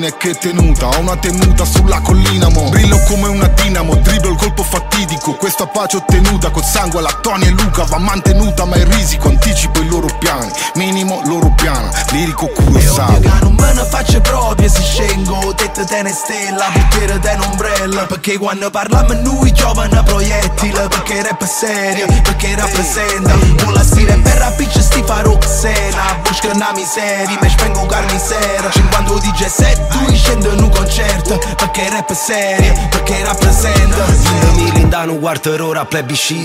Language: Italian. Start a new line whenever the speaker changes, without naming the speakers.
ordine e che tenuta. Ho una tenuta sulla collina, mo brillo come una dinamo, dribblo il colpo fatidico. Questa pace ottenuta col sangue alla Tony e Luca va mantenuta, ma il risico anticipo i loro piani. Minimo loro piana, lirico Kurosawa.
Che non me ne faccio proprio se scengo, tette te ne stella, portiere te ombrella. Perché quando parliamo noi giovane proiettile, perché rap è serio, perché rappresenta con la stile per la bitch sti farò xena. Busca una miseria, mi spengo carnisera. 50 DJ set, tu scendo in un concerto, perché rap è serio, perché rappresenta. Mi lindano un quarto d'ora plebiscito.